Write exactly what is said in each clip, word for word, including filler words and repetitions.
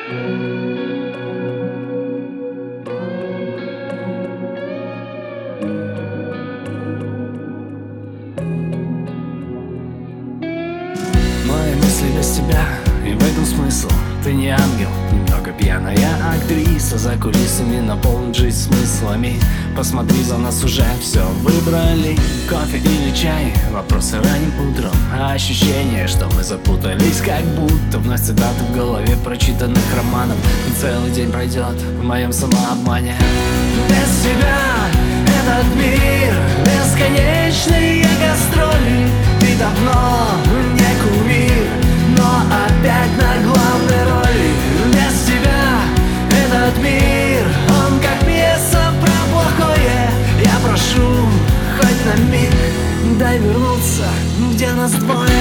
Мои мысли без тебя, и в этом смысл. Ты не ангел, немного пьяная актриса. За кулисами наполнит жизнь смыслами. Посмотри, за нас уже все выбрали. Кофе или чай, вопросы ранним утром. А ощущение, что мы запутались, как будто вновь цитаты в голове прочитанных романов. И целый день пройдет в моем самообмане. Без тебя этот мир бесконечные гастроли. Ты давно не кумир, но опять на главной роли. Без тебя этот мир, он как пьеса про плохое. Я прошу, хоть на миг дай вернуться, где нас двое.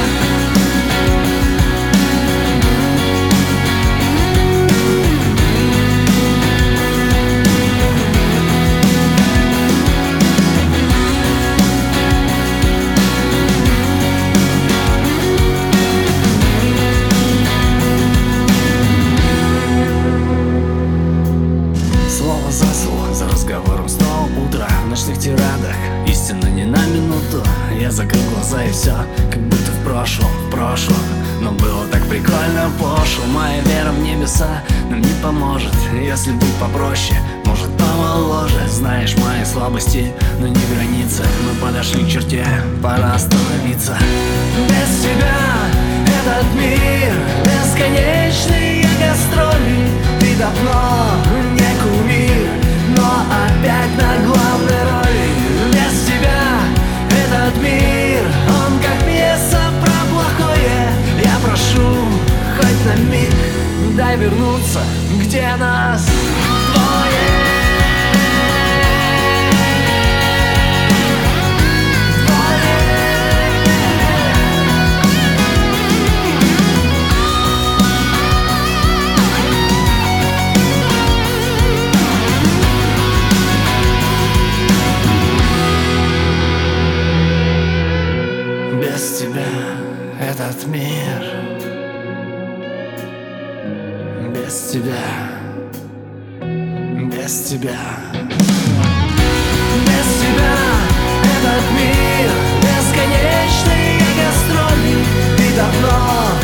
За разговором снова утро в ночных тирадах. Истина не на минуту. Я закрыл глаза и все, как будто в прошлом, в прошлом. Но было так прикольно пошло. Моя вера в небеса нам не поможет. Если быть попроще, может помоложе. Знаешь мои слабости, но не границы. Мы подошли к черте, пора остановиться. Без тебя этот мир бесконечные гастроли. Ты давно не кумир, но опять на главной роли. Без тебя этот мир, он как пьеса про плохое. Я прошу, хоть на миг дай вернуться, где нас двое. Без тебя этот мир, без тебя, без тебя, без тебя этот мир бесконечные гастроли. Ты давно